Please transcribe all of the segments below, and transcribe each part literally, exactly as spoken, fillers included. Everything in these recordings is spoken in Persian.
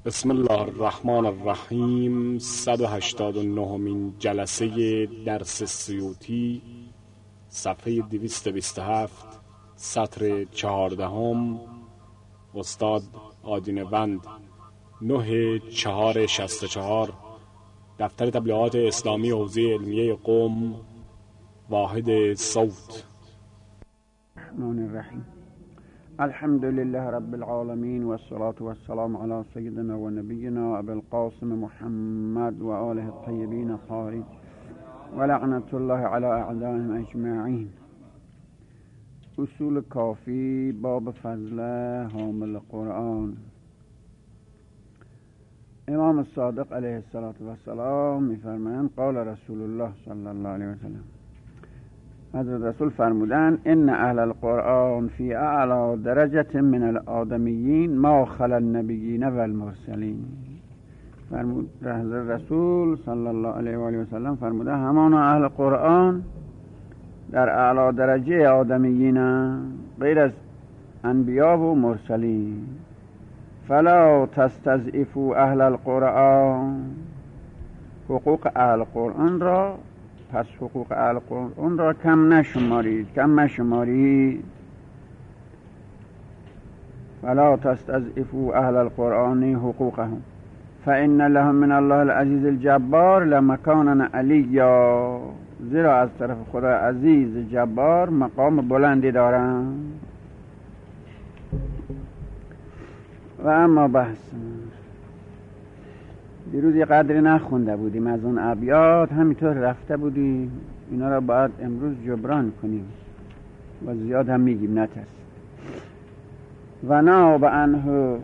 بسم الله الرحمن الرحیم. صد و هشتاد و نهمین جلسه درس سیوطی، صفحه دویست و بیست و هفت، سطر چهاردهم. استاد آدینوند، نه چهار شست و چهار، دفتر تبلیغات اسلامی حوزه علمیه قم، واحد صوت. الرحمن الرحیم. الحمد لله رب العالمين والصلاة والسلام على سيدنا ونبينا أبي القاسم محمد وآله الطيبين الطاهرين ولعنة الله على أعدائهم أجمعين. اصول کافی، باب فضل حامل قرآن. امام الصادق علیه السلام می‌فرمایند قال رسول الله صلی الله علیه و سلم، حضرت رسول فرمودند ان اهل القرآن فی اعلی درجه من الآدمیین ما خلا النبیین و المرسلین. فرمود حضرت رسول صلی الله علیه و آله و سلم فرموده همان اهل قرآن در اعلی درجه آدمیین غیر از انبیا و مرسلین. فلا تستضعفوا اهل القرآن، حقوق اهل قرآن را پس حقوق اهل قرآن را کم نشمارید، کم نشمارید. فلا تستضعفوا اهل القرآن حقوقهم فإن لهم من الله العزیز الجبار لمکانا علیا، زیرا از طرف خدا عزیز جبار مقام بلندی دارند. و اما بحث دیروز یه قدری نخونده بودیم از اون ابیات، همینطور رفته بودیم، اینا را باید امروز جبران کنیم و زیاد هم میگیم نترس. و ناب عنه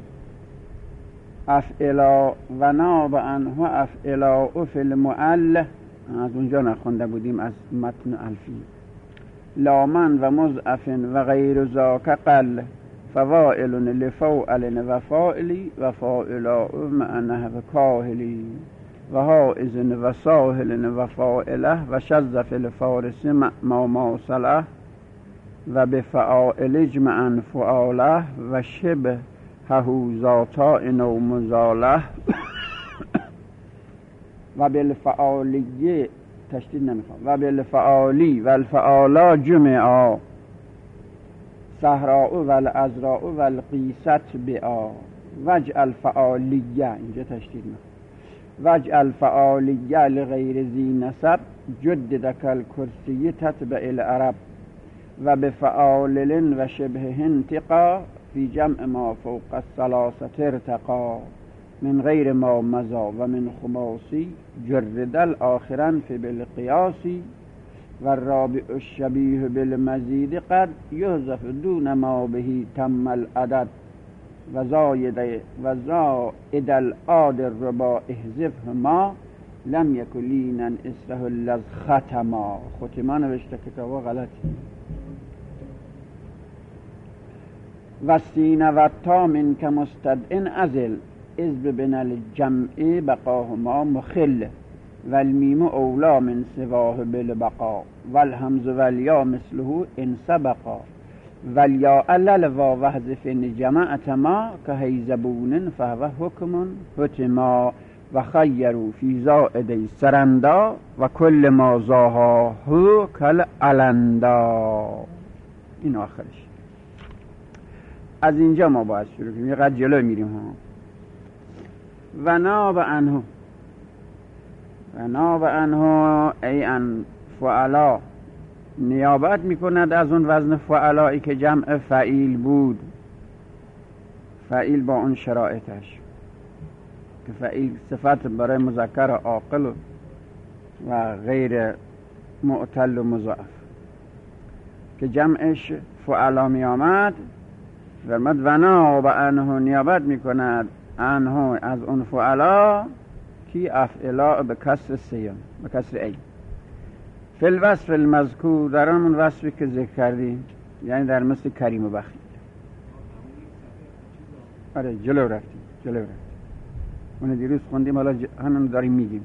افعلا و ناب عنه افعلا فی المعل، از اونجا نخونده بودیم از متن الفی. لامن و مضعف و غیر ذاک قل فوائل لفوعل و فاعلی و فاعلا مع نحو کاهلی و حائز و ساهل و فاعله و شذ فی الفارس ما ماصله و بفعائل اجمعا فعاله و شبه ههو ذاتا و مزاله و بالفعالیه تشدید نمیخوام و بالفعالی و الفعالا جمعا صحراء و الازراء و القیست بیا وجعل فعالیه، اینجا تشدید نمیخوام، وجعل فعالیه لغیر ذی نسب جدد کالکرسی تتبع العرب و بفعالل و شبه انتقا فی جمع ما فوق الثلاثه ارتقا من غیر ما مزا و من خماسی جرد الاخرن فی بالقیاسی و الرابع الشبیه بالمزید قد یحذف دون ما بهی تم العدد و زاید و زائد العاد الربا احذفه ما لم یکن لینا اسره اللذ ختما. ختما نوشته کتابا غلطی. و سین و تا من که مستدعن ازل از ببن الجمع بقاهما مخل و المیم اولا من سواه بالبقا و الهمز و الیا مثله ان سبقا و الیا علل و وحذف جماعت ما که هیزبون فهو حکم حتما و خیرو فی زائد سرندا و کل ما زاها هو کل علندا. این آخرش. از اینجا ما باید شروع کنیم، یه قد جلو میریم ها. و ناب عنه و ناب عنه ای ان فعلا، نیابت میکند از اون وزن فعلایی که جمع فعیل بود، فعیل با اون شرایطش که فعیل صفت برای مذکر عاقل و غیر معتل و مضاعف که جمعش فعلا می آمد. فرمود و ناب عنه، نیابت میکند عنه از اون فعلا کی افعلا به کسر سیان به کسر ای فی الوصف المذکور، در همون وصفی که ذکر کردیم، یعنی در مثل کریم و بخیل. آره جلو رفتیم جلو رفتیم اون دیروز خوندیم، حالا ج... همون داریم میگیم.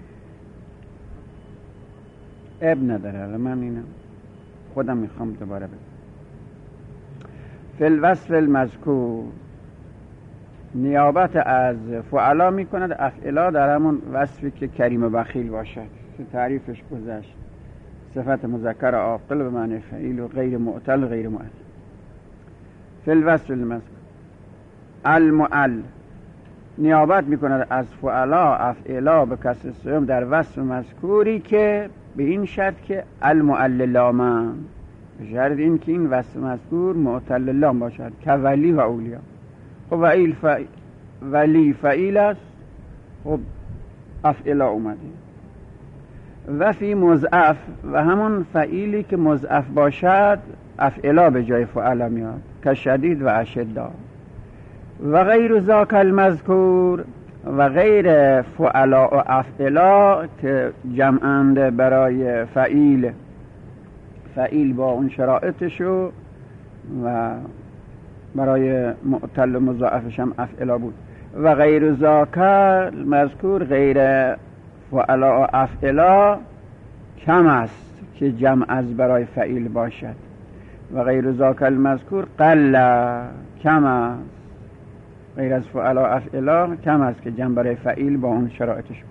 اب نداره، حالا من اینم خودم میخوام دوباره بگم. فی الوصف المذکور نیابت از فعلا می کند افعلا در همون وصفی که کریم و بخیل باشد که تعریفش گذشت. صفت مذکر عاقل به معنی فعیل و غیر معتل غیر معل. فی الوصف المذکور المعل نیابت می کند از فعلا افعلا به کسر سیوم در وصف مذکوری که به این شرط که المعل لامن، به شرط این که این وصف مذکور معتل لام باشد که ولی و اولیا. خب ولی فعیل ولی فعیل است، خب افعلا اومده. و فی مضعف و همون فعیلی که مضعف باشد افعلا به جای فعلا میاد که شدید و اشدا. و غیر ذاک المذکور و غیر فعلا و افعلا که جمعند برای فعیل، فعیل با اون شرائطشو و برای معتل و مضاعفش هم افعلا بود. و غیر ذاک المذکور غیر فعلا و افعلا کم است که جمع از برای فعیل باشد. و غیر ذاک المذکور قل کم است، غیر از فعلا و افعلا کم است که جمع برای فعیل با اون شرایطش باشد.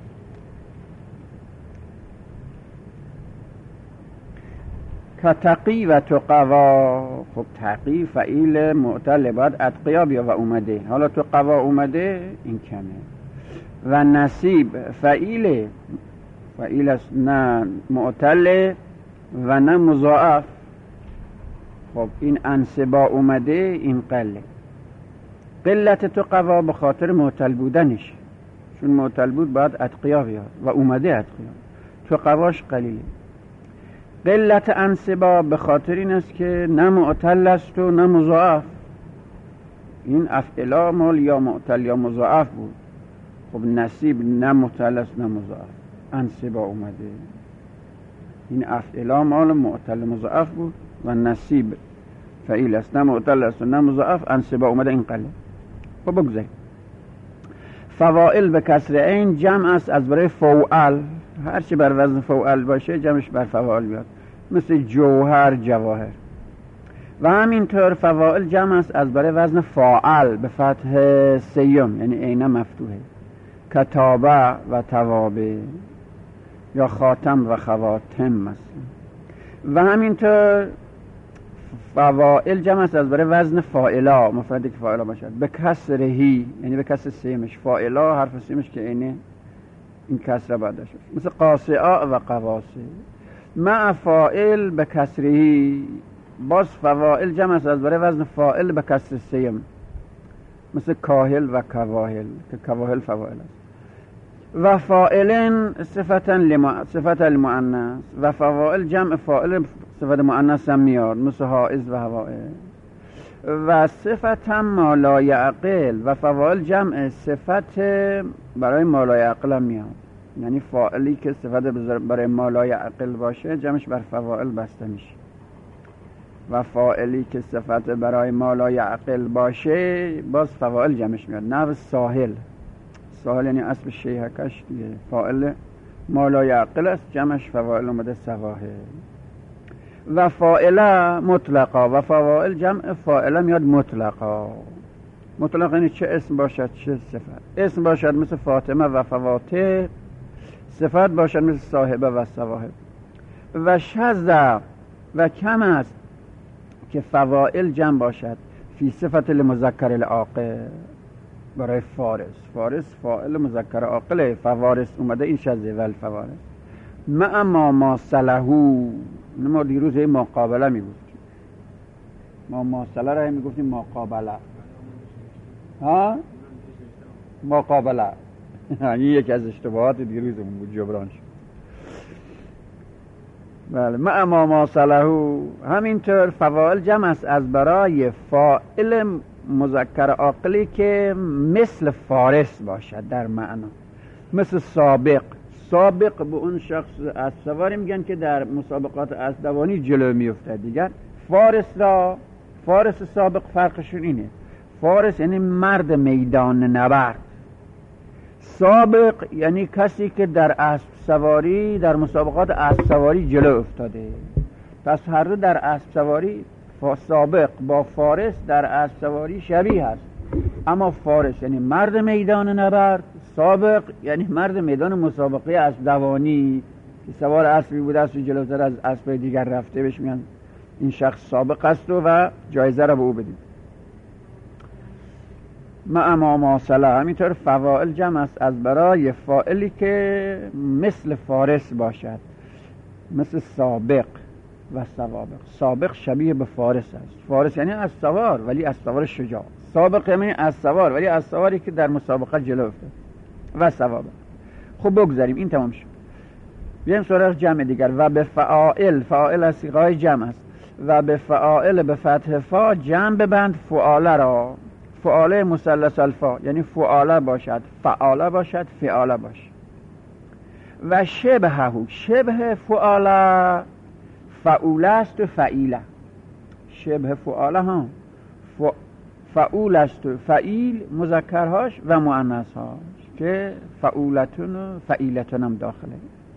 که تقی و تقوا. خب تقی فعیل معتل باید اتقیا بیا و اومده، حالا تقوا اومده این کمه. و نصیب فعیل فعیل است نه معتل و نه مضاعف، خب این انصبا اومده این قله. قلت تقوا به خاطر معتل بودنش، چون معتل بود باید اتقیا بیاد و اومده اتقیا، تقواش قلیله. قلت انصبا به خاطر این است که نه معتل است و نه مضاعف، این افعلا مال یا معتل یا مضاعف بود. خب نصیب نه معتل است نه مضاعف، انصبا اومده. این افعلا مال معتل مضاعف بود و نصیب فعیل است نه معتل است و نه مضاعف، انصبا اومده این قله. خب بگذاریم. فوائل به کسر عین جمع است از برای فوعل، هرچی بر وزن فوعل باشه جمعش بر فوائل بیاد، مثل جوهر جواهر. و همینطور فوائل جمع است از برای وزن فاعل به فتح سیم، یعنی عین مفتوحه، کتابه و توابه یا خاتم و خواتم مثلا. و همینطور فوائل جمع است از برای وزن فاعلا، مفردی که فاعلا باشد، به کسرهی یعنی به کسر سیمش، فاعلا حرف سیمش که اینه این کسره باید داشته، مثل قاصعا و قواصع. مع فاعل به کسرهی، باز فوائل جمع است از برای وزن فاعل به کسر سیم، مثل کاهل و کواهل که کواهل فوائل است. و فاعلن صفتا لما صفت المؤنث، و فوائل جمع فاعل صفت مؤنث هم میاد، مثل حائز و حوائز. و صفت هم ما لا یعقل، و فوائل جمع صفت برای ما لا یعقل هم میاد، یعنی فاعلی که صفت برای ما لا یعقل باشه جمعش بر فوائل بسته میشه. و فاعلی که صفت برای ما لا یعقل باشه باز فوائل جمعش میاد. نحو ساحل، ساحل یعنی اسب شیهکش دیگه، فاعل ما لا یعقل است، جمعش فوائل اومده سواحل. و فاعله مطلقا، و فوائل جمع فاعله میاد مطلقا. مطلق یعنی چه اسم باشد چه صفت. اسم باشد مثل فاطمه و فواطه، صفت باشد مثل صاحبه و صواحب. و شذ و کم است که فوائل جمع باشد فی صفت المذکر العاقل، برای فارس، فارس فاعل مذکر عاقله، فوارس اومده این شذ و الفوارس. مع ما ما صلحو، ما دیروز این مقابله میگفتیم، ما ماصله را میگفتیم مقابله، ها مقابله این یکی از اشتباهات دیروزمون بود، جبران شد. بله. مع ما ما صلحو، همینطور فوائل جمع است از برای فاعل مذکر عاقلی که مثل فارس باشد در معنا، مثل سابق. سابق به اون شخص اسبسواری میگن که در مسابقات اسبدوانی جلو میفته. دیگر فارس را، فارس سابق فرقشون اینه، فارس یعنی مرد میدان نبرد، سابق یعنی کسی که در اسب سواری در مسابقات اسب سواری جلو افتاده. پس هر دو در اسب سواری سابق با فارس در اسب سواری شبیه است. اما فارس یعنی مرد میدان نبرد، سابق یعنی مرد میدان مسابقه از دوانی که سوار اسبی بوده است و جلوتر از اسب دیگر رفته، بهش میگن این شخص سابق است و, و جایزه را به او بدید. مع ما ماصله، همینطور فواعل جمع است از برای فاعلی که مثل فارس باشد، مثل سابق و سوابق. سابق شبیه به فارس است، فارس یعنی از سوار ولی از سوار شجاع، سابق یعنی از سوار ولی از سواری که در مسابقه جلو افتاد و سوابق. خب بگذاریم این تمام شد. بیایم سراغ جمع دیگر. و به فاعل، فاعل از صیغه‌های جمع است. و به فاعل به فتح فا جمع ببند فعاله را، فعاله مثلث الفا یعنی فعاله باشد، فعاله باشد، فعاله باشد. و شبهه، شبه فعاله فعوله است و فعیله. شبه فعاله ها فعول است و فعیل مذکرهاش و مؤنثهاش که فعولتون و فعیلتون هم داخله.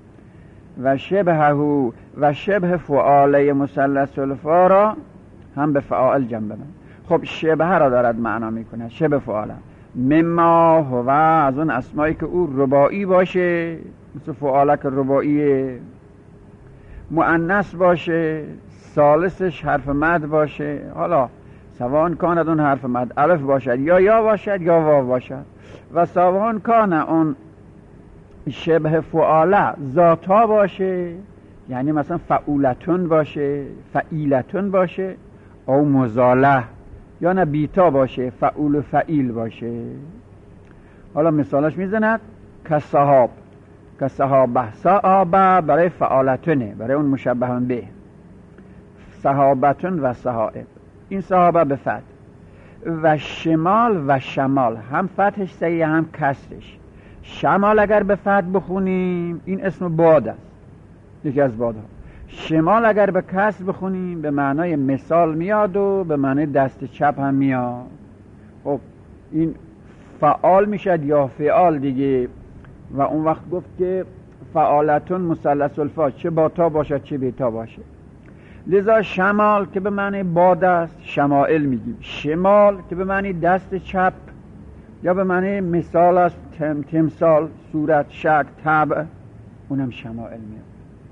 و شبهه و شبه فعاله مثلث الفا را هم به فعال جمع ببند. خب شبه را دارد معنا میکنه، شبه فعاله مما هو، از اون اسمایی که او رباعی باشه، مثل فعاله که رباعیه، مؤنث باشه، ثالثش حرف مد باشه، حالا سواء کاند اون حرف مد الف باشد یا یا باشد یا واو باشد، و سواء کان اون شبه فعاله ذاتا باشه، یعنی مثلا فعولتون باشه، فعیلتون باشه، او مزاله، یا نه بیتا باشه، فعول و فعیل باشه. حالا مثالش میزند که صحاب، که صحابه، صحابه برای فعالتونه، برای اون مشبهان به، صحابتون و صحائب، این صحابه به فتح. و شمال و شمال هم فتحش صحیح هم کسرش. شمال اگر به فتح بخونیم این اسم باد است، یکی از بادها. شمال اگر به کسر بخونیم به معنای مثال میاد و به معنای دست چپ هم میاد. خب این فعال میشد یا فعال دیگه. و اون وقت گفت که فعالتون مثلث الفا، چه با تا باشد چه بی تا باشه. لذا شمال که به معنی باد است شمائل میگیم، شمال که به معنی دست چپ یا به معنی مثال است، تم، تمثال، صورت، شکل، طبع، اونم شمائل میاد.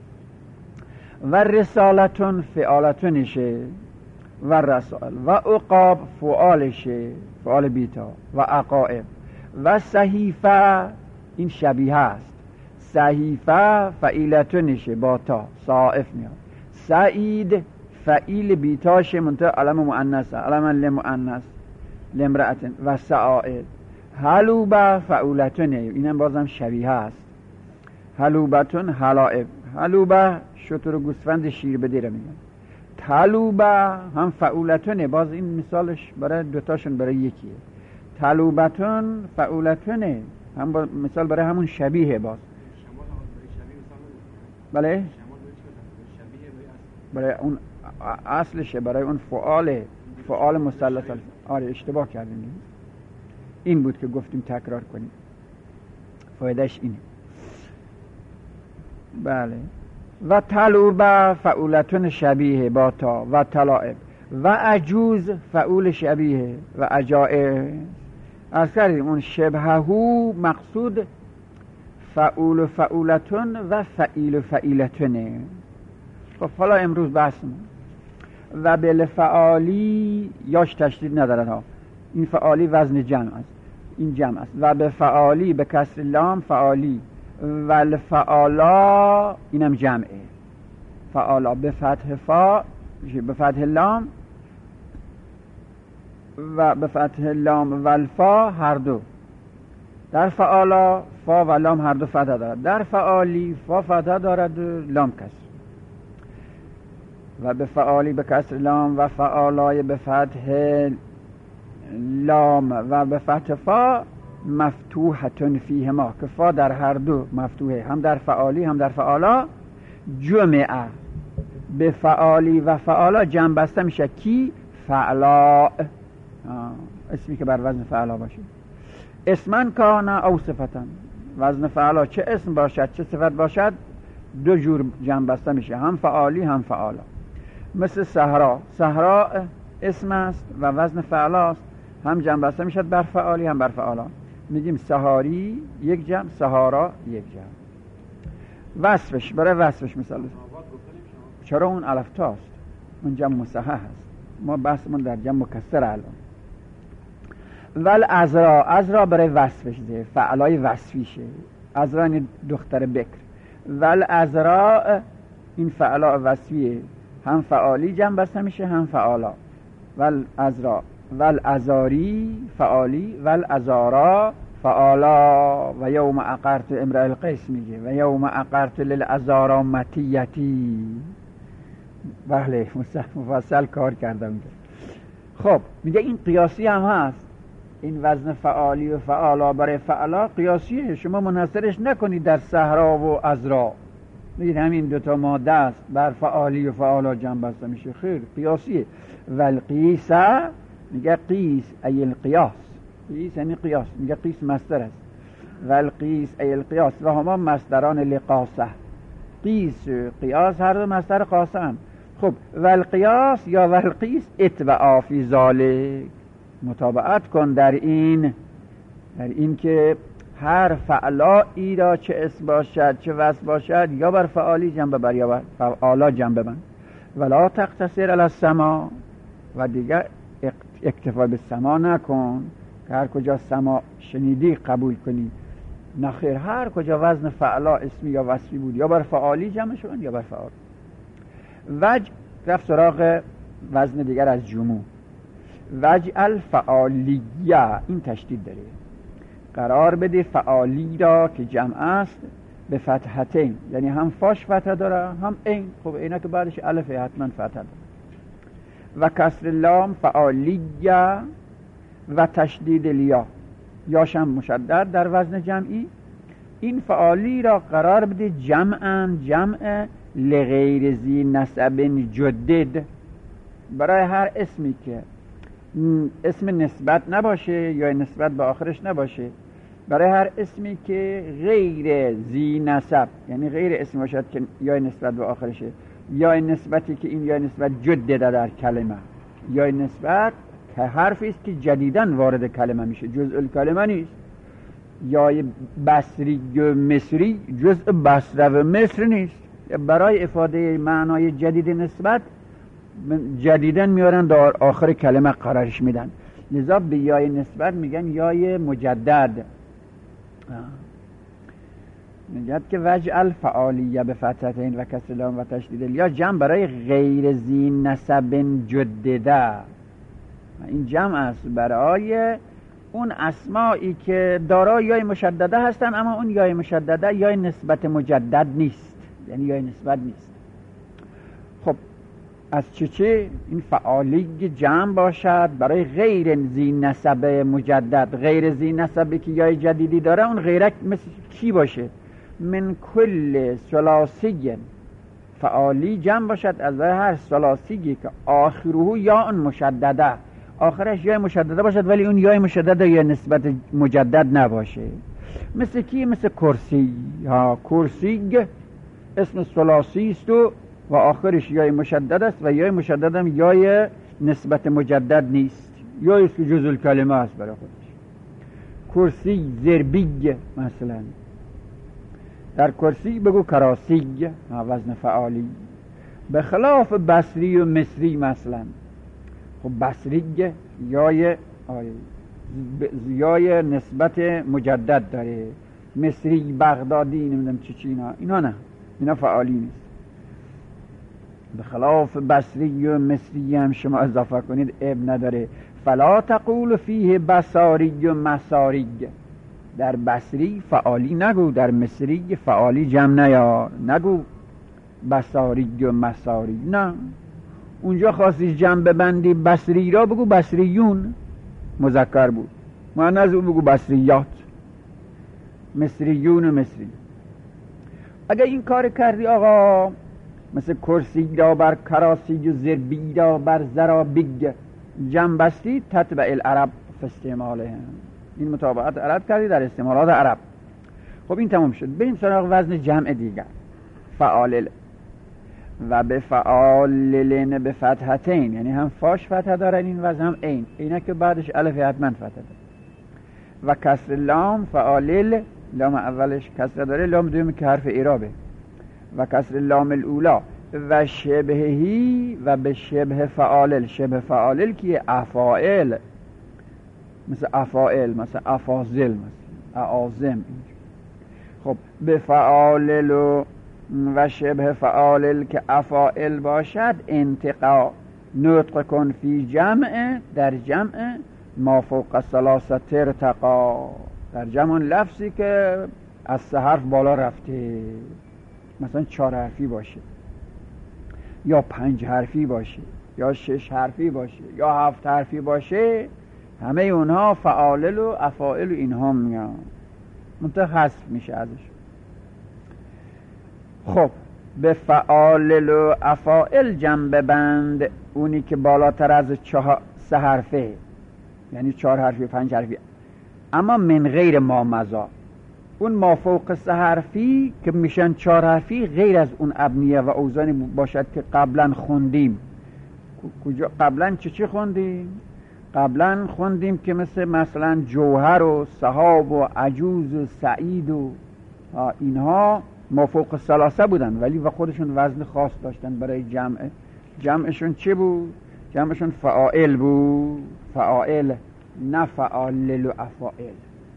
و رسالتون فعالتونشه و رسال، و عقاب فعالشه، فعال بیتا، و عقائب. و صحیفه این شبیه است، صحیفه فعیلتونشه با تا، صائف میاد. سعید فعیل بیتاشه منطقه علم مؤنثه، علم لمؤنث لامرأتن. و سعائد حلوبه فعولتونه، اینم بازم شبیه است، حلوبتون حلائب. حلوبه شتر و گوسفند شیر بدیره میگن. تلوبه هم فعولتونه، باز این مثالش برای دوتاشون برای یکیه. تلوبتون فعولتونه هم با مثال برای همون شبیه. باز بله برای اون اصلشه، برای اون فعال، فعال مثلث. آره اشتباه کردیم، این بود که گفتیم تکرار کنیم، فایدهش اینه. بله. و تلوبه فعولتون شبیه با تا، و تلائب. و عجوز فعول شبیه، و عجائز. از کردیم اون شبههو مقصود فعول و فعولتون و فعیل و فعیلتونه. خب حالا امروز بحث و بالفعالی یاش تشدید ندارد ها، این فعالی وزن جمع است، این جمع است. و به فعالی به کسر لام فعالی، و الفعالا اینم جمعه، فعالا به فتح فا، به فتح لام و به فتح لام و الفا هر دو. در فعالا فا و لام هر دو فتح دارد، در فعالی فا فتح دارد و لام کسر. و به فعالی به کسر لام و فعالای به فتح لام و به فتح فا مفتوحتون فیه ما، که فا در هر دو مفتوحه، هم در فعالی هم در فعالا. جمعه به فعالی و فعالا جمع بسته میشه کی؟ فعلا، اسمی که بر وزن فعلا باشه. اسمن کانا او صفتن، وزن فعلا چه اسم باشد چه صفت باشد دو جور جمع بسته میشه، هم فعالی هم فعالا. مثل صحرا، صحرا اسم است و وزن فعلا است. هم جمع بسته میشد بر فعالی هم بر فعالان. میگیم سهاری یک جمع، سهارا یک جمع. وصفش، برای وصفش مثال چرا اون الف تاست، اون جمع مصحح هست، ما بحثمون در جمع مکسر الان. ول ازرا، ازرا برای وصفش ده، فعلای وصفیشه، ازرا این دختر بکر. ول ازرا این فعلا وصفیه، هم فعالی جمع بسته میشه هم فعالا. ول ازرا، ول ازاری فعالی، ول ازارا فعالا. و یوم عقرت امرأ القیس میگه و یوم عقرت للازارا متیتی. بله مفصل کار کردم. خب میگه این قیاسی هم هست، این وزن فعالی و فعالا برای فعلا قیاسیه، شما منحصرش نکنید در صحرا و ازرا. میگید همین دوتا ماده است بر فعالی و فعالا جمع بسته میشه، خیر قیاسیه. والقیسه میگه قیس ای القیاس، قیس یعنی قیاس، میگه قیس مصدر است. والقیس ای القیاس و هما مصدران لقاسه، قیس و قیاس هر دو مصدر قاسه هم. خب والقیاس یا والقیس اتبعا فی ذالک، متابعت کن در این، در این که هر فعلایی را چه اسم باشد چه وصف باشد یا بر فعالی جنب بر یا بر فعالا جنب بن. ولا تقتصر علی السما، و دیگر اکتفا به سما نکن که هر کجا سما شنیدی قبول کنی، نخیر، هر کجا وزن فعلا اسمی یا وصفی بود یا بر فعالی جمع شدن یا بر فعال. وج رفت سراغ وزن دیگر از جموع. وجعل فعالیه، این تشدید داره، قرار بده فعالی را که جمع است به فتحتین، یعنی هم فاش فتح داره هم این، خب اینا که بعدش الف حتما فتح داره. و کسر لام فعالیه و تشدید لیا، یاش هم مشدد در وزن جمعی. این فعالی را قرار بده جمعا، جمع لغیر ذی نسب جدد، برای هر اسمی که اسم نسبت نباشه یا نسبت به آخرش نباشه، برای هر اسمی که غیر ذی نسب، یعنی غیر اسم باشد که یا نسبت به آخرشه، یا نسبتی که این یا نسبت جدده در کلمه، یا نسبت که حرفی است که جدیداً وارد کلمه میشه، جزء الکلمه نیست. یا بصری و مصری جزء بصره و مصر نیست، برای افاده معنای جدید نسبت جدیدن میارن در آخر کلمه قرارش میدن، لذا به یای نسبت میگن یای مجدد. میگد که وجعل فعالیه به فتحتین و کسر لام و تشدید الیا، جمع برای غیر ذی نسب جدده، این جمع است برای اون اسمایی که دارای یای مشدده هستن، اما اون یای مشدده یای نسبت مجدد نیست، یعنی یای نسبت نیست. خب از چه چه این فعالی جمع باشد برای غیر ذی نسب مجدد، غیر ذی نسبی که یای جدیدی داره، اون غیرک مثل کی باشه؟ من کل ثلاثی، فعالی جمع باشد از هر ثلاثی که آخره یا اون مشدده، آخرش یای مشدده باشد ولی اون یای مشدده یا نسبت مجدد نباشه. مثل کی؟ مثل کرسی ها، کرسی اسم ثلاثی است و و آخرش یای مشدد است و یای مشدد هم یای نسبت مجدد نیست، یای است که جزء الکلمه است برای خودش. کرسی ضربی مثلا، در کرسی بگو کراسی، وزن فعالی، به خلاف بصری و مصری مثلا. خب بصری یای یای نسبت مجدد داره، مصری بغدادی نمیدونم چه چینا، اینا نه، اینا فعالی نیست. به خلاف بصری و مصری هم شما اضافه کنید عیب نداره. فلا تقول فیه بصاری و مساری، در بصری فعالی نگو، در مصری فعالی جمع نیار، نگو بصاری و مساری، نه، اونجا خواستی جمع ببندی بصری را بگو بصریون، مذکر بود، مؤنث بگو بصریات، مصریون و مصری. اگر این کار کردی آقا، مثل کرسی را بر کراسی و زربی را بر زرابیگ جمع بستی، تتبع العرب فی استعمالهم، این مطابقت عرب کردی در استعمالات عرب. خب این تمام شد، بریم سراغ وزن جمع دیگر. فعال و به فعاللن به فتحتین، یعنی هم فاش فتح دارن این وزن هم این اینا که بعدش الف حتما فتح داره. و کسر لام فعالل، لام اولش کسر داره، لام دوم که حرف اعرابه. و کسر لام الاولا و شبهی و به شبه فعالل، شبه فعالل که افاعل، مثل افاعل، مثل افاضل، مثل اعاظم. خب به فعالل و و شبه فعالل که افاعل باشد انتقا نطق کن فی جمع، در جمع ما فوق ثلاثه ارتقا، در جمع لفظی که از سه حرف بالا رفته، مثلا چهار حرفی باشه یا پنج حرفی باشه یا شش حرفی باشه یا هفت حرفی باشه، همه اونها فعالل و افاعل و اینها میان، منطقه حذف میشه ازش. خب به فعالل و افاعل جمع ببند اونی که بالاتر از چهار سه حرفه، یعنی چهار حرفی پنج حرفی، اما من غیر ما مضا، اون ما فوق سه حرفی که میشن چهار حرفی غیر از اون ابنیه و اوزانی باشد که قبلا خوندیم. کجا قبلا چه چی خوندیم؟ قبلا خوندیم که مثل مثلا جوهر و سحاب و عجوز و سعید و اینها ما فوق ثلاثه بودن، ولی و خودشون وزن خاص داشتن برای جمع. جمعشون چه بود؟ جمعشون فعائل بود، فعائل، نه فعالل و افاعل.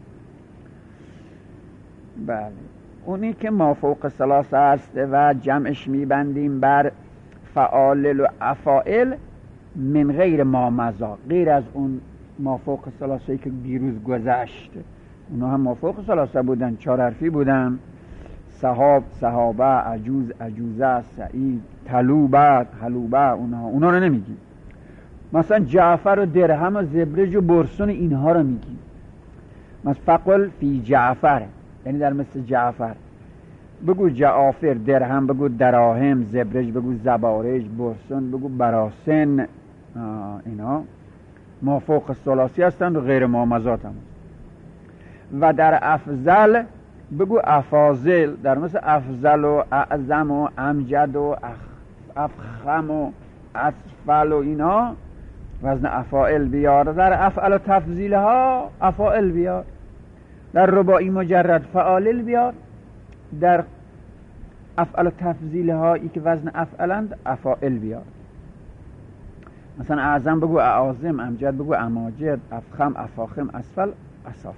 بله، اونی که ما فوق ثلاثه است و جمعش میبندیم بر فعالل و افاعل من غیر ما مضا، غیر از اون ما فوق ثلاثه‌ای که دیروز گذشت، اونا هم ما فوق ثلاثه بودن، چهار حرفی بودن، صحاب، صحابه، عجوز، عجوزه، سعید، طلوبه، حلوبه، اونها اونا رو نمیگیم. مثلا جعفر و درهم و زبرج و برسون اینها رو میگیم. مثلا فقل فی جعفر، یعنی در مثل جعفر بگو جعافر، درهم بگو دراهم، زبرج بگو زبارج، برسون بگو براسن، اینا ما فوق ثلاثی هستند و غیر مامزات هم. و در افضل بگو افاضل، در مثل افضل و اعظم و امجد و افخم و اسفل و اینا وزن افائل بیار. در افعل و تفضیل ها افائل بیار. در رباعی مجرد فعالل بیار. در افعل و تفضیل هایی که وزن افعلند افائل بیار. مثلا اعظم بگو اعاظم، امجد بگو اماجد، افخم افاخم، اسفل اسافل.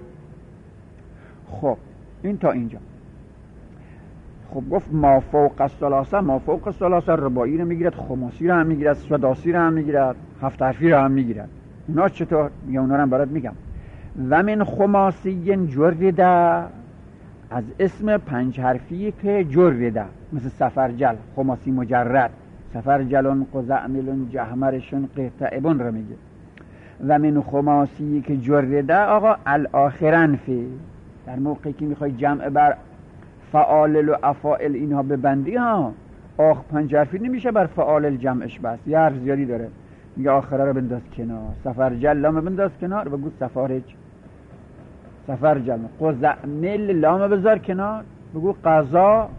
خب این تا اینجا. خب گفت ما فوق الثلاثه، ما فوق الثلاثه رباعی رو میگیرد، خماسی رو هم میگیرد، سداسی رو هم میگیرد، هفت حرفی رو هم میگیرد. اونا چطور؟ یا اونا رو هم برات میگم. و من خماسی جرده، از اسم پنج حرفی که جرده، مثل سفرجل، خماسی مجرد، سفرجلون، قزعملون، جهمرشون، قطعبون رو میگه. و من خماسی که جرده آقا الاخرن فی، در موقعی که میخوای جمع بر فعالل و افائل اینها ببندی ها، آخ پنج حرفی نمیشه بر فعالل جمعش بس، یه حرف زیادی داره، میگه آخره رو بنداز کنار، سفرجل لام بنداز کنار، بگو سفارج، سفرجل. قزعمل لام بذار کنار، بگو قضا،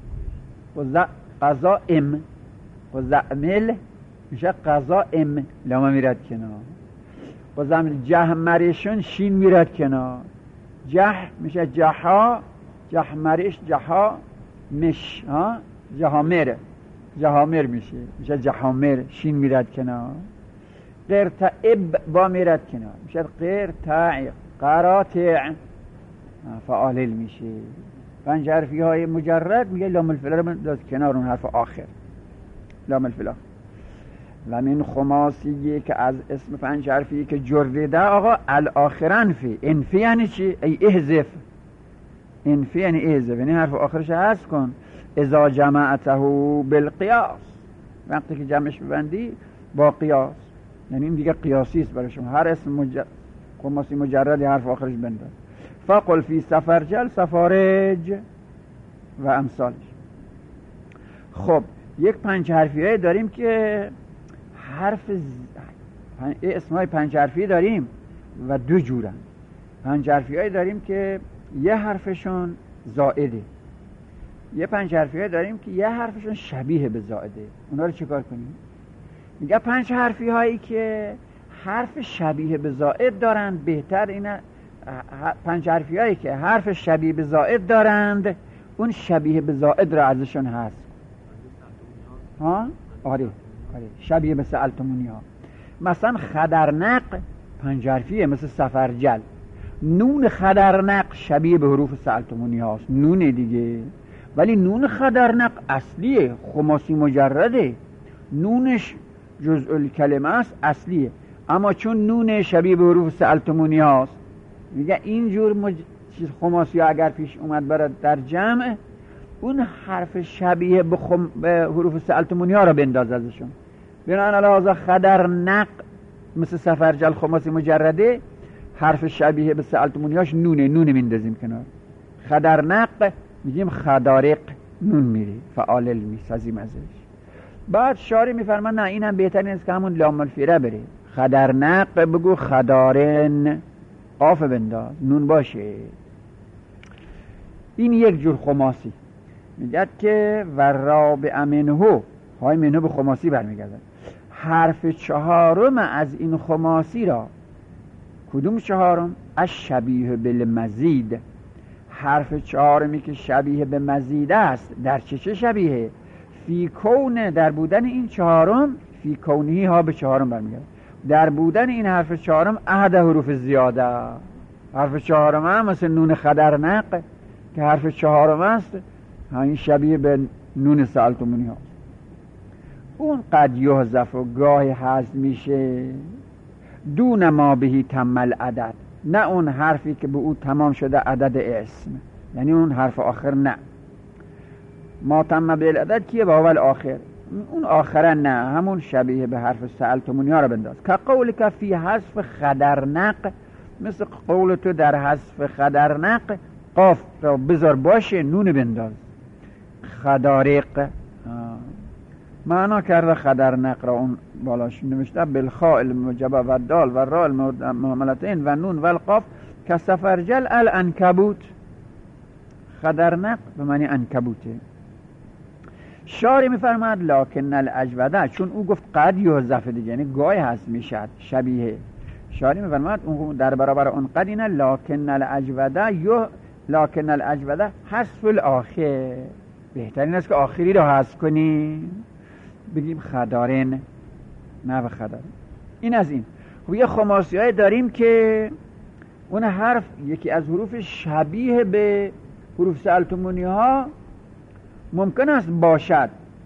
قضا ام، قزعمل میشه قضا ام، لام میرد کنار. قزعمل جهمرشون شین میرد کنار، جه میشه جها، جهمرش جها مش، ها جهامر، جهامر میشه میشه جهامر، شین میرد کنار. قرتعب با میرد کنار، میشه قرتع، قراتع، فعالل میشه. پنج حرفی های مجرد میگه لام الفلا رو بنداز کنار، اون حرف آخر لام الفلا. و من خماسی که از اسم پنج حرفی که جرده آقا الاخرن فی، انفی یعنی چی؟ ای احذف، انفی یعنی احذف، یعنی حرف آخرش حذف کن. اذا جمعته بالقیاس، وقتی که جمعش ببندی با قیاس، یعنی این دیگه قیاسی است برای شما، هر اسم مجرد خماسی مجرد حرف آخرش بنداز. فقل فی سفرجل، سفارج و امثالش. خب یک پنج حرفی داریم که حرف ز... اسمهای پنج حرفی داریم و دو جورن. پنج حرفی داریم که یه حرفشون زائده، یه پنج حرفی داریم که یه حرفشون شبیه به زائده، اونا رو چیکار کنیم؟ میگه پنج حرفی هایی که حرف شبیه به زائد دارند بهتر اینه، پنج حرفی هایی که حرف شبیه به زائد دارند اون شبیه به زائد را ازشون هست. ها؟ آره آره شبیه به سألتمونی ها. مثلا خدرنق پنج حرفیه مثل سفرجل. نون خدرنق شبیه به حروف سألتمونی هاست، نونه دیگه، ولی نون خدرنق اصلیه، خماسی مجرده، نونش جزء الکلمه است، اصلیه، اما چون نون شبیه به حروف سألتمونی هاست میگه اینجور مج... چیز خماسی ها اگر پیش اومد برد در جمع اون حرف شبیه به, خم... به حروف سألتمونی ها را بنداز ازشون. بنابراین لحاظا خدرنق مثل سفرجل خماسی مجرده، حرف شبیه به سألتمونی هاش نونه، نونه میندازیم کنار. خدرنق میگیم خدارق، نون میری فعالل میسازیم ازش. بعد شاری میفرمان نه این هم بهتر نیست که همون لام الفیره بره، خدرنق بگو خدارن، قاف بنداز، نون باشه. این یک جور خماسی. میگه که و رابع منهو، های منهو به خماسی برمیگردن. حرف چهارم از این خماسی را، کدوم چهارم؟ از شبیه بالمزید، حرف چهارمی که شبیه به مزید است. در چه چه شبیه؟ فی کون، در بودن این چهارم، فی کونهی ها به چهارم برمیگرد، در بودن این حرف چهارم احد حروف زیاده. حرف چهارم هم مثل نون خدرنق که حرف چهارم است، همین شبیه به نون سألتمونی ها. اون قد یحذف و گاهی حذف میشه، دون ما بهی تم العدد، نه اون حرفی که به او تمام شده عدد اسم، یعنی اون حرف آخر نه. ما تم بالعدد کیه؟ با اول آخر، اون آخره نه، همون شبیه به حرف سألتمونی ها رو بنداز. که قول که فی حذف خدرنق، مثل قول تو در حذف خدرنق قاف را بذار باشه، نون بنداز. خدارق معنا کرده خدرنق را، اون بالاش نوشته بالخاء الموجبه و دال و را المهملتین و نون و القاف که سفرجل العنکبوت. خدرنق به معنی عنکبوته. شاری میفرماد لکن الاجوده، چون او گفت قد یحذف دیگه، یعنی گاهی هست میشد شبیه. شاری میفرماد اون در برابر اون قد اینه لکن الاجوده یو لکن الاجوده حذف الاخر، بهترین است که آخری رو حذف کنی، بگیم خدارن نه به خدارن. این از این. خب یه خماسی های داریم که اون حرف یکی از حروف شبیه به حروف سألتمونی ها ممکن است باشد،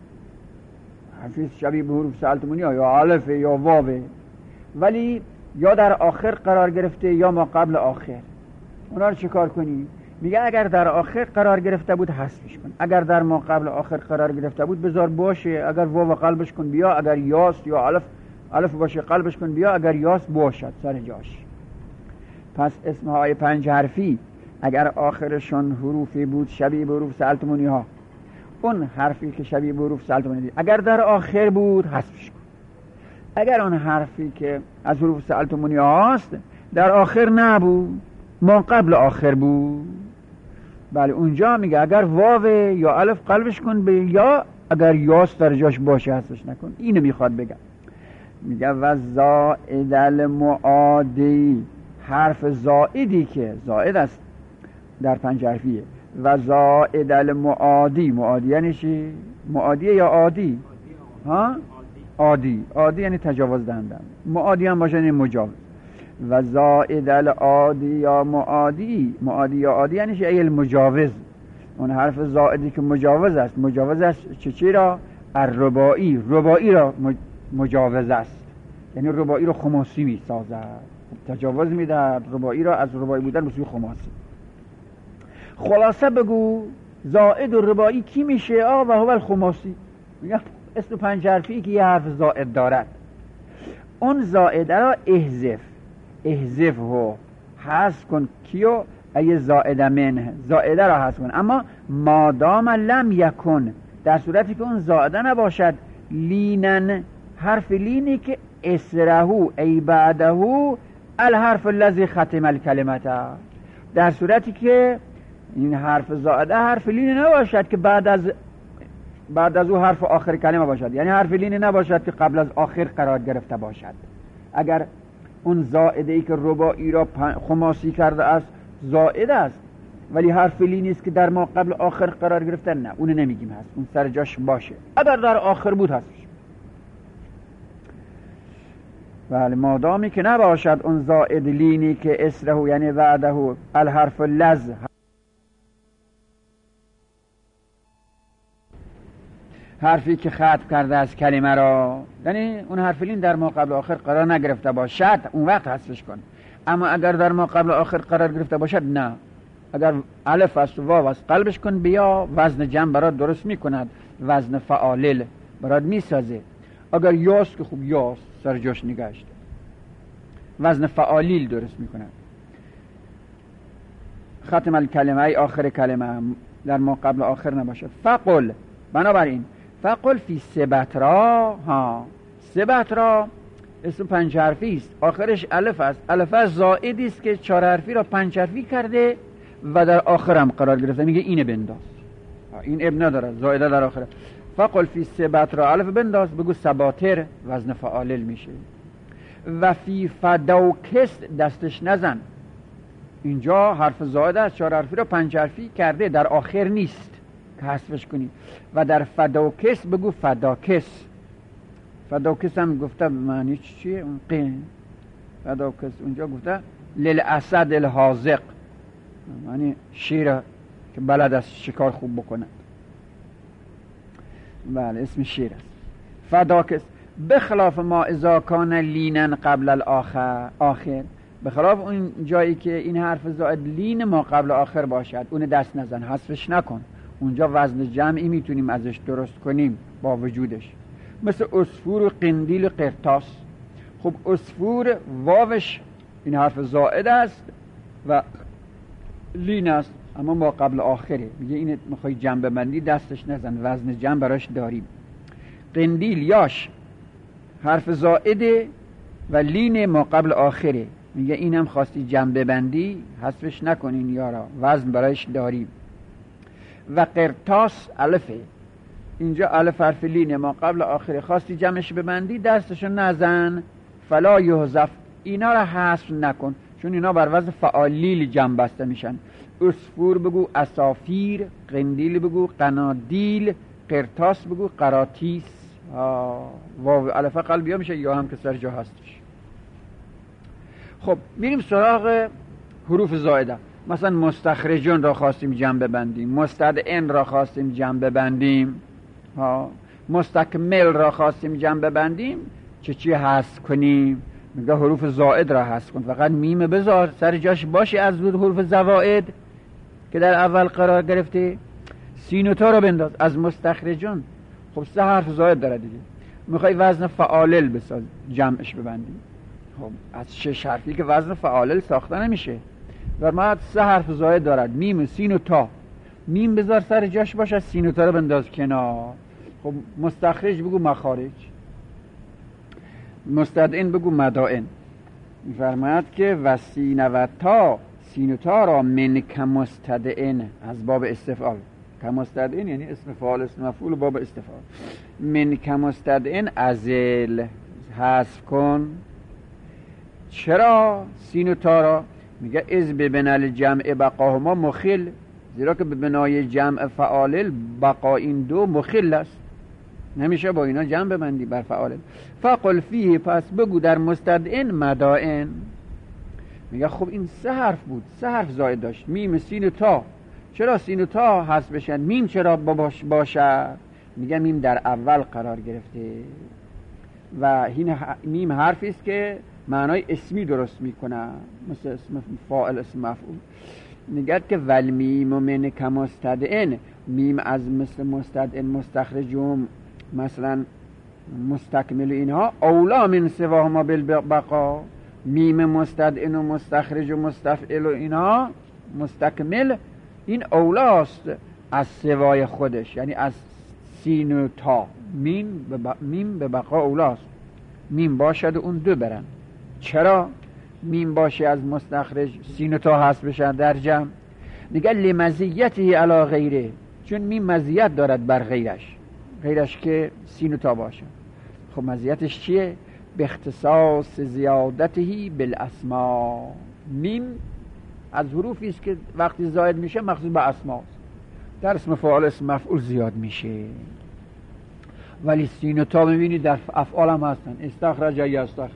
حرفی شبیه به حروف سألتمونی ها یا الف یا واو، ولی یا در آخر قرار گرفته یا ما قبل آخر. اونا رو چه کار کنی؟ میگه اگر در آخر قرار گرفته بود حذفش کن، اگر در ما قبل آخر قرار گرفته بود بذار باشه، اگر واو قلبش کن بیا، اگر یاست یا الف الف باشه قلبش کن بیا، اگر یاست باشد سر جاش. پس اسمهای پنج حرفی اگر آخرشون حروفی بود شبیه به حروف سألتمونی ها، اون حرفی که شبیه به حروف سألتمونی اگر در آخر بود حذفش کن. اگر اون حرفی که از حروف سألتمونی هاست در آخر نبود، ما قبل آخر بود، بله اونجا میگه اگر واو یا الف قلبش کن به یا، اگر یاست در جاش باشه حذفش نکن. اینو میخواد بگم. میگه و زائد المعادی، حرف زائدی که زائد است در پنج حرفیه. و زائد المعادی، معادی یعنی چی؟ معادیه یا عادی؟ ها؟ عادی. عادی یعنی تجاوز دهنده، معادی هم باشه یعنی مجاوز. و زائد العادی یا معادی، معادی یا عادی یعنی چی؟ ای المجاوز، اون حرف زائدی که مجاوز است. مجاوز است چه چی را؟ الرباعی، رباعی را مجاوز است، یعنی رباعی رو خماسی می سازد، تجاوز می دهد رباعی را از رباعی بودن به سوی خماسی. خلاصه بگو زائد و رباعی کی میشه؟ آه و هو الخماسی. میگم اسم پنج حرفی که یه حرف زائد دارد، اون زائد را احذف، احذف هو حذف کن. کیو؟ ای زائد منه، زائده را حذف کن، اما مادام لم یکن، در صورتی که اون زائده نباشد. لینن، حرف لینی که اسرهو ای بعدهو الحرف الذی ختم الکلمت، در صورتی که این حرف زائده حرف لینی نباشد که بعد از بعد از او حرف آخر کلمه باشد، یعنی حرف لینی نباشد که قبل از آخر قرار گرفته باشد. اگر اون زائده ای که رباعی را خماسی کرده است زائد است ولی حرف لینی است که در ما قبل آخر قرار گرفته، نه اون نمیگیم هست، اون سر جاش باشه. اگر در آخر بود هست، ولی مادامی که نباشد اون زائد لینی که اسره یعنی بعده الحرف لز، حرفی که ختم کرده از کلمه را، یعنی اون حرف لین در ما قبل آخر قرار نگرفته باشد، اون وقت حذفش کن. اما اگر در ما قبل آخر قرار گرفته باشد نه، اگر الف است و واو است قلبش کن بیا، وزن جمع برات درست میکند، وزن فعالل برات میسازه. اگر یاست که خوب یاست سر جاش نگشت، وزن فعالیل درست میکند. ختم الکلمه ای آخر کلمه در ما قبل آخر نباشد. فقل، بنابراین فقل فی سبت را، ها سبت را اسم پنج حرفی است، آخرش الف است. الف زائدی است که چهار حرفی را پنج حرفی کرده و در آخر هم قرار گرفته، میگه اینه بنداز، این ابن نداره، زائده در آخره. فقل فی سبت را الف بنداز، بگو سباتر، وزن فعالل میشه. و فی فدوکست دستش نزن، اینجا حرف زائده است، چهار حرفی را پنج حرفی کرده، در آخر نیست که حذفش کنی. و در فدوکس بگو فداکس. فداکس هم گفته معنی چیه؟ اون قین فداکس اونجا گفته للاسد الحاذق، یعنی شیر که بلد است شکار خوب بکنه. بله اسم شیر است فداکس. بخلاف ما اذا کان لینن قبل الاخر، آخر بخلاف اون جایی که این حرف زائد لین ما قبل آخر باشد، اون دست نزن، حذفش نکن. اونجا وزن جمعی میتونیم ازش درست کنیم با وجودش، مثل عصفور و قندیل و قرطاس. خب عصفور واوش این حرف زائد است و لین است، اما ما قبل آخره، میگه این میخوای جمع ببندی دستش نزن، وزن جمع براش داریم. قندیل یاش حرف زائده و لین ما قبل آخره، میگه اینم خواستی جمع ببندی حذفش نکنین یارا، وزن براش داریم. و قرطاس الفه، اینجا الف حرف لین ما قبل آخره، خواستی جمعش ببندی دستشو نزن. فلا یحذف، اینا را حذف نکن چون اینا بر وزن فعالیل جمع بسته میشن. عصفور بگو اسافیر، قندیل بگو قنادیل، قرطاس بگو قراطیس. واو الف قلبی میشه یا هم که سر جا هستش. خب میریم سراغ حروف زائده. مثلا مستخرجون را خواستیم جمع ببندیم، مستدعن را خواستیم جمع ببندیم، ها مستکمل را خواستیم جمع ببندیم، چه چی حذف کنیم؟ میگه حروف زائد را حذف کن، فقط میم بذار سر جاش باشه از حروف زوائد که در اول قرار گرفته. سین و تا را بنداز از مستخرجون. خب سه حرف زائد داره دیگه، میخوای وزن فعالل بساز جمعش ببندیم. خب از شش حرفی که وزن فعالل ساخته نمیشه، و ما سه حرف زائد دارد، میم و سین و تا. میم بذار سر جاش باشه، سین و تا رو بنداز کنار. خب مستخرج بگو مخارج، مستدعن بگو مدائن. میفرماید که و سین و تا، سین و تا را من کمستدعن از باب استفعال. کمستدعن یعنی اسم فاعل اسم مفعول باب استفعال. من کمستدعن ازل حذف کن. چرا سین و تا را؟ میگه از ببن الجمع بقاهما مخل، زیرا که به بنای جمع فعالل بقا این دو مخل است، نمیشه با اینا جمع ببندی بر فعالل. فقل فیه، پس بگو در مستدعن مدائن. میگه خب این سه حرف بود، سه حرف زائد داشت، میم سین و تا. چرا سین و تا حذف بشن، میم چرا باش باشه؟ میگه میم در اول قرار گرفته و این میم حرفی است که معنای اسمی درست میکنه، مثل اسم فاعل اسم مفعول. میگه که ول میم من کمستدعن، میم از مثل مستدعن مستخرجم مثلا مستکمل اینها اولا من سواهما بالبقا. میم مستدعن و مستخرج و مستفعل و اینها مستکمل این اولاست از سوای خودش، یعنی از سین و تا. میم به, ب... میم به بقا اولاست، میم باشد و اون دو برن. چرا میم باشه از مستخرج، سین و تا هست بشن در جمع؟ میگه لمزیته علی غیره، چون میم مزیت دارد بر غیرش، غیرش که سین و تا باشه. خب مزیتش چیه؟ به اختصاص زیادته بالاسماء. میم از حروفی است که وقتی زائد میشه مخصوص به اسماء، در اسم فاعل اسم مفعول زیاد میشه. ولی سین و تا میبینی در افعال هم هستن، استخرج یا استخرج،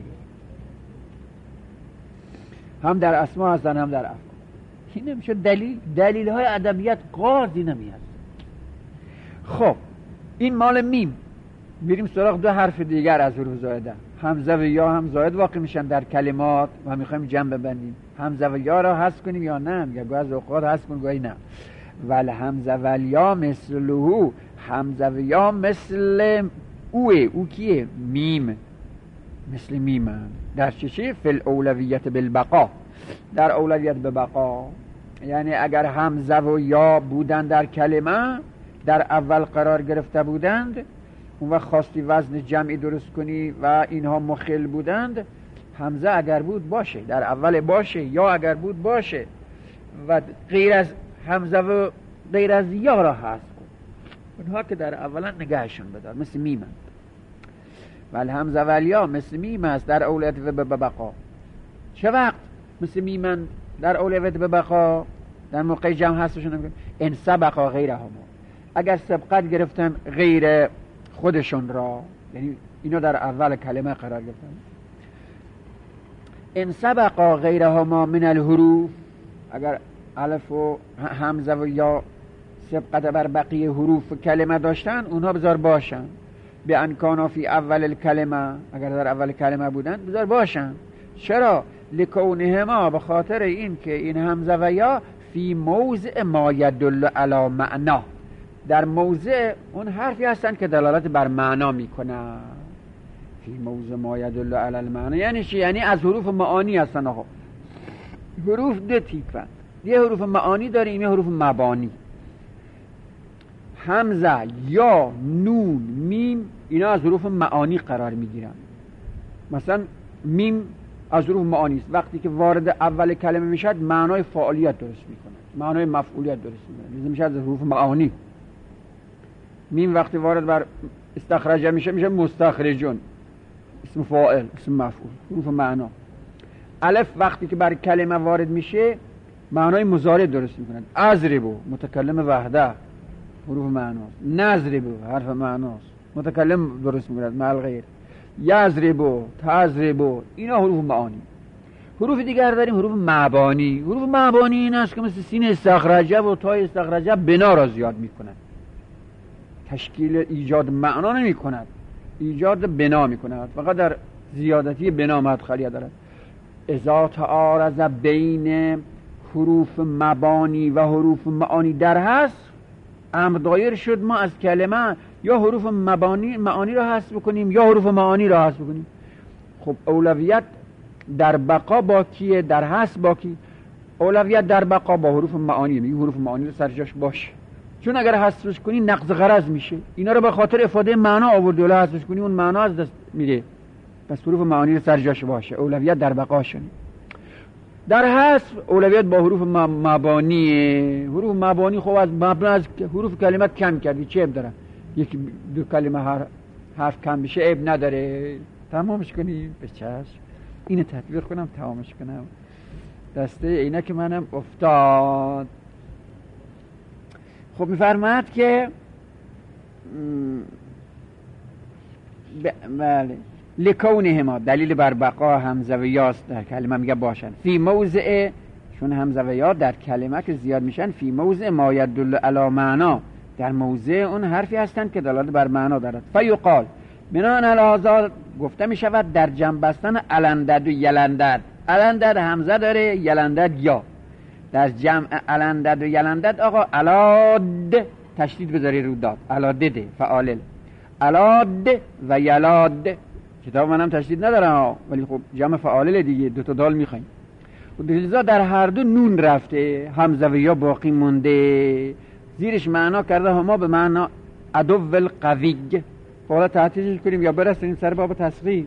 هم در اسماء هستن هم در افعال. این نمیشه دلیل، دلیل های ادبیات قاضی نمیاد. خب این مال میم. میریم سراغ دو حرف دیگر از حروف زائده. همزه و یا هم زائد واقع میشن در کلمات و میخوایم جمع ببندیم. همزه و یا را حذف کنیم یا نه؟ میگه گاهی از اوقات حذف کنیم گاهی نه. ول همزه و یا مثله، همزه و یا مثل اوه. او کیه؟ میم، مثل میم هم. در چه چی؟ فی الاولویت بالبقا، در اولویت به بقا. یعنی اگر همزه و یا بودن در کلمه در اول قرار گرفته بودند، اون وقت خواستی وزن جمعی درست کنی و اینها مخل بودند، همزه اگر بود باشه در اول باشه، یا اگر بود باشه، و غیر از همزه و غیر از یا را حذف کن. اونها که در اولا نگهشون بدار، مثل میم هست. ولی همزه و یا مثل میم است در اولویت به بقا. چه وقت مثل میم در اولویت به بقا؟ در موقع جمع هستشون نمیگن ان سبقا غیره هما، اگر سبقت گرفتن غیر خودشون را، یعنی اینا در اول کلمه قرار گرفتن. ان سبقا غیره هما من الحروف، اگر الف و همزه و یا سبقت بر بقیه حروف کلمه داشتن، اونها بذار باشن. به انکانا فی اول الکلمه، اگر در اول کلمه بودن بذار باشن. چرا؟ لکونهما، به خاطر این که این همزه و یا فی موضع ما یدل علی معنا، در موضع اون حرفی هستن که دلالت بر معنا میکنن. فی موضع ما یدل علی المعنا یعنی چی؟ یعنی از حروف معانی هستن. آقا حروف دو تیپن، یه حروف معانی داریم، یه حروف مبانی. همزه، یا، نون، میم، اینا از حروف معانی قرار میگیرن. مثلا میم از حروف معانی است، وقتی که وارد اول کلمه میشد معنای فعالیت درست میکنه، معنای مفعولیت درست میکنه، میشه از حروف معانی. میم وقتی وارد بر استخرجه میشه میشه مستخرجون، اسم فاعل، اسم مفعول، حروف معنا. الف وقتی که بر کلمه وارد میشه معنای مضارع درست میکنه. اضربو، متکلم وحده، حروف معناست. نضربو، حرف معناست، متکلم درست میکنه مع الغیر. یضربو، تضربو، اینا حروف معانی. حروف دیگر داریم حروف مبانی. حروف مبانی این است که مثل سین استخرجه و تا استخرجه بنا را زیاد میکنن، تشکیل ایجاد معنا نمی کند، ایجاد بنا می کند، فقط در زیادتی بنا مدخلیه دارد. اذا تعارض بین حروف مبانی و حروف معانی در هست، امر دایر شد ما از کلمه یا حروف مبانی معانی را حذف بکنیم یا حروف معانی را حذف بکنیم. خب اولویت در بقا با کیه؟ در حذف با کی؟ اولویت در بقا با حروف معانی. میگه حروف معانی رو سر جاش باشه، چون اگر حذفش کنی نقض غرض میشه. اینا رو به خاطر افاده معنا آوردی، ولی حذفش کنی اون معنا از دست میره. پس حروف معانی رو سر جاش باشه، اولویت در بقا شد. در حذف اولویت با حروف مبانی. حروف مبانی خب از مبنا از حروف کلمات کم کردی، چه عیب داره؟ یک دو کلمه هر حرف کم بشه عیب نداره، تمامش کنی به چشم. اینو تطبیق کنم تمامش کنم. دسته اینا که منم افتاد. خب میفرماد که بله لکونهما، دلیل بر بقا همزه و یاست در کلمه میگه باشن. فی موضع، چون همزه و یا در کلمه که زیاد میشن، فی موضع ما یدل علی معنا، در موضع اون حرفی هستند که دلالت بر معنا دارد. فیقال بناء علی هذا، گفته میشود در جمع بستن الندد و یلندد. الندد همزه داره، یلندد یا. در جمع الندد و یلندد آقا الاد تشدید بذاری رو داد، الادده فعالل، الاد و یلاد. کتاب منم تشدید ندارم ولی خب جمع فعالل دیگه، دو تا دال میخوایم. لذا در هر دو نون رفته، همزه و یا باقی مونده، زیرش معنا کرده هما به معنا عدو القوی. حالا تحتیجش کنیم یا برسیم سر باب تصغیر؟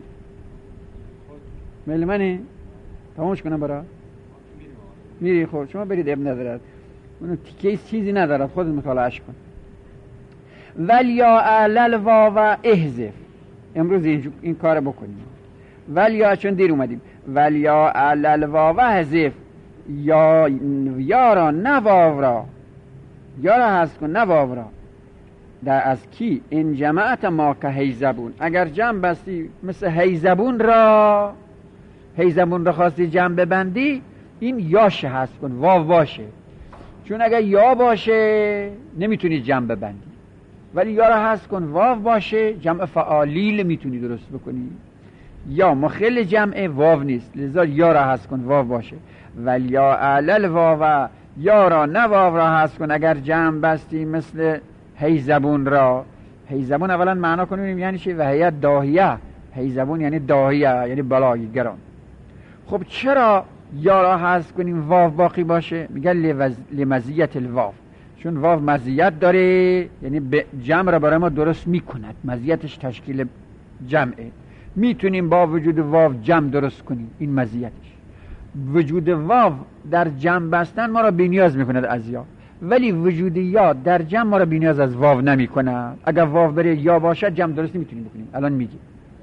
میل منه تمامش کنم برا میری. خب شما برید ابن ندارد. اون تیکه چیزی ندارد، خود مطالعهش کن. ولیا علل واو احذف، امروز این, این کار بکنیم. ولیا چون دیر اومدیم، ولیا علل واو احذف، یا یارا نه واو را، یارا هست کن نه واو را. در از کی؟ این جماعت ما که هیزبون، اگر جمع بستی مثل هیزبون را، هیزبون را خواستی جمع ببندی، این یاشه هست کن، واو باشه، چون اگر یا باشه نمیتونی جمع ببندی، ولی یا را هست کن واو باشه، جمع فعالیل میتونی درست بکنی. یا مخل جمع واو نیست، لذا یا را هست کن واو باشه. ولی یا علل واو، یا را نه واو را هست کن اگر جمع بستی مثل هیزبون را. هیزبون اولا معنا کنیم یعنی چی؟ و هیت داهیه، هیزبون یعنی داهیه، یعنی بلایگران. خب چرا یا را هست کنیم واو باقی باشه؟ میگن لمزیت الواو، چون واو مزیت داره، یعنی جمع را برای ما درست میکند، مزیتش تشکیل جمعه، میتونیم با وجود واو جمع درست کنیم، این مزیتش. وجود واو در جمع بستن ما را بی‌نیاز میکند از یا، ولی وجود یا در جمع ما را بی‌نیاز از واو نمیکند. اگر واو بره یا باشد جمع درست نمیتونیم بکنیم. الان میگیم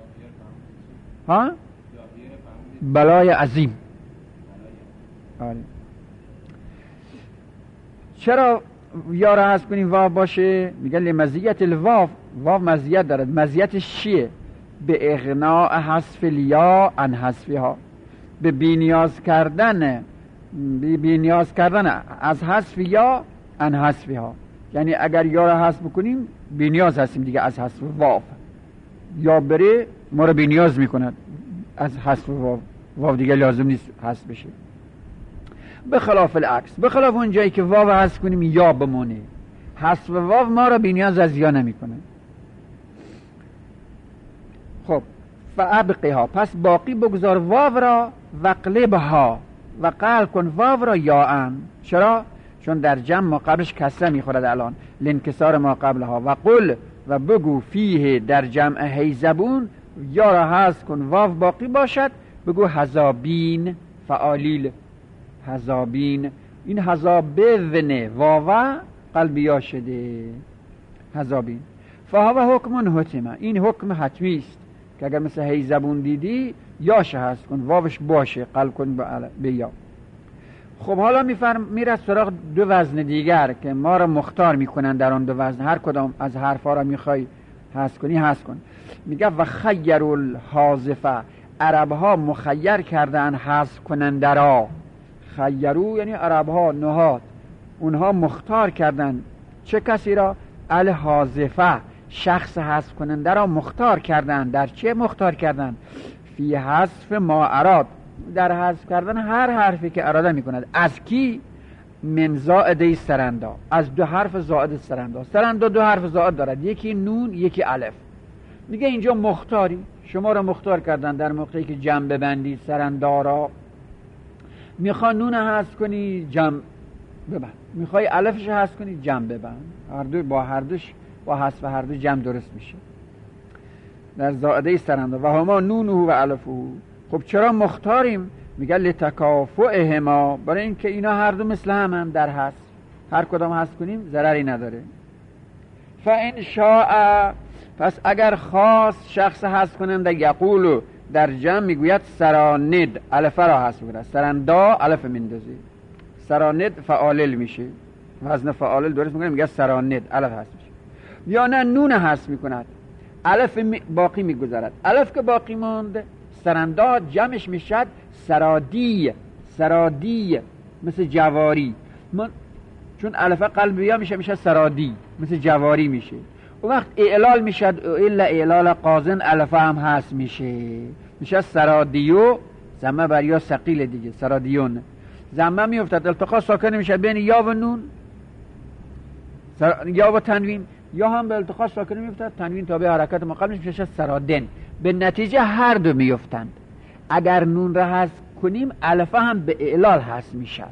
ها بلای عظیم. آره. چرا یا را هست کنیم واو باشه؟ میگن لمزیت الواو، واو مزیت دارد. مزیتش چیه؟ به اغناء حذف الیا عن حذفها، به بی‌نیاز کردن بی‌نیاز کردن از حذف یا عن حذفها. یعنی اگر یا را حذف بکنیم بی‌نیاز هستیم دیگه از حذف واو، یا بره ما را بی‌نیاز میکند از حذف واو، واو دیگه لازم نیست حذف بشه. به خلاف العکس، به خلاف اون جایی که واو حذف کنیم یا بمونه، حذف واو ما را بی‌نیاز از یا نمیکنه. خب فابقها، پس باقی بگذار واو را، وقلبها، و قلب کن واو را یا ان. چرا؟ چون در جمع ما قبلش کسره میخورد الان، لانکسار ما قبلها. و قل، و بگو فیه، در جمع هیزبون یا را حذف کن واو باقی باشد، بگو حذابین فعالیل، حذابین. این حذابون واو قلبی یا شده حذابین. فهو حکم حتمه، این حکم حتمی است که اگر مثل هیزبون دیدی یاش هست کن، واوش باشه، قلب کن به یا. خب حالا میفرم میره سراغ دو وزن دیگر که ما را مختار میکنن در آن دو وزن، هر کدام از حرفا را میخوای حذف کنی حذف کن. میگه و خیر الحاذفه، عرب ها مخیر کردن حذف کننده را. خیرو یعنی عرب ها نهاد، اونها مختار کردن چه کسی را؟ الحاذفه، شخص حذف کننده را مختار کردن. در چه مختار کردن؟ فی حذف ما اراد، در حذف کردن هر حرفی که اراده میکند. از کی؟ من زائده سرندا، از دو حرف زائد سرندا. سرندا دو حرف زائد دارد، یکی نون یکی الف. میگه اینجا مختاری، شما را مختار کردن در موقعی که جمع ببندی سرندا را. میخوای نون حذف کنی جمع ببند، میخوای الفش حذف کنی جمع ببند. هر دو با هر دوش با حذف هر دو جمع درست میشه در زائده سرندا. و هما نونه و الفه. خب چرا مختاریم؟ میگه لتکافؤهما، برای اینکه اینا هر دو مثل هم هم در حذف، هر کدام حذف کنیم ضرری نداره. فان شاء، پس اگر خواست شخص حذف کننده، یقولو، در جمع میگوید سراند، الف را حذف کنه، سرندا الف مندازی، سراند فعالل میشه، وزن فعالل درست میکنه، میگه سراند الف حذف میشه. یا نه نون حذف میکند، الف باقی میگذارد. الف که باقی ماند سرندا جمعش میشد سرادی، سرادی مثل جواری. من چون الف قلبیه میشه میشه سرادی، مثل جواری میشه. و وقت اعلال میشد الا اعلال قازن، الف هم هست میشه میشه سرادیو، زمه بر یا ثقیل دیگه، سرادیون زمه میافتد، التقا ساکن میشه بین یا و نون، سر... یا و تنوین، یا هم به التقا ساکن میافتد، تنوین تابع حرکت ما قبلش میشه سرادن. به نتیجه هر دو میافتند. اگر نون را حذف کنیم الف هم به اعلال حذف میشد.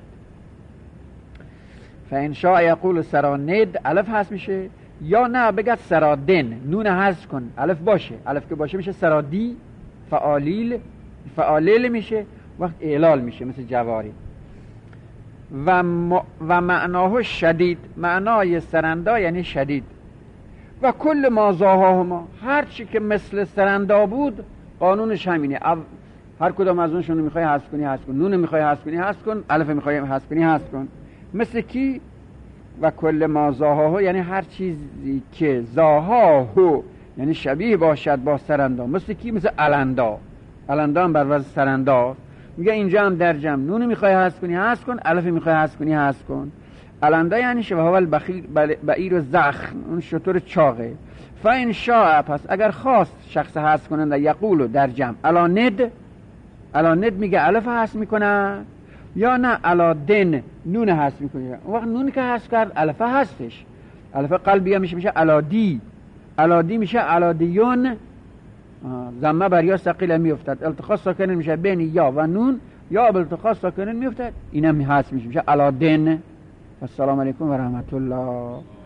فان شاء یقول سراند، الف حذف میشه. یا نه بگد سرادن، نون حذف کن الف باشه، الف که باشه میشه سرادی فعالیل، فعالیل میشه، وقت اعلال میشه مثل جواری. و, م... و معناه شدید، معنای سرندا یعنی شدید. و کل ما زاهاهما، هر چی که مثل سرندا بود قانونش همینه. او... هر کدام از اونشون میخوای حذف کنی حذف کن، نون میخوای حذف کنی حذف کن، الف میخوای حذف کنی حذف کن. مثل کی؟ و کل ما زاهاهو یعنی هر چیزی که زاهاهو یعنی شبیه باشد با سرندا. مثل کی؟ مثل علندا. علندا هم بر وزن سرندا. میگه اینجا هم در جمع نون میخوای حذف کنی حذف کن، الف میخوای حذف کنی حذف کن. علندا یعنی شبه اول بخیر بعیر و زخم، اون شطور چاقه. فاین شاء، پس اگر خواست شخص حذف کننده، یقولو در جمع الا ند، الا ند میگه الف حذف میکنه یا نه الا دن نون حذف میکنه. اون وقت نون که حذف کرد الف حذفش، الف قلبی میشه میشه الا دی، الا دی میشه الا دیون، ضمه بر یا ثقیل میافتد، التقاء ساکنین میشه بین یا و نون، یا بالتقاء ساکنین میافتد، اینم حذف میشه میشه الا دن. السلام علیکم و رحمت الله.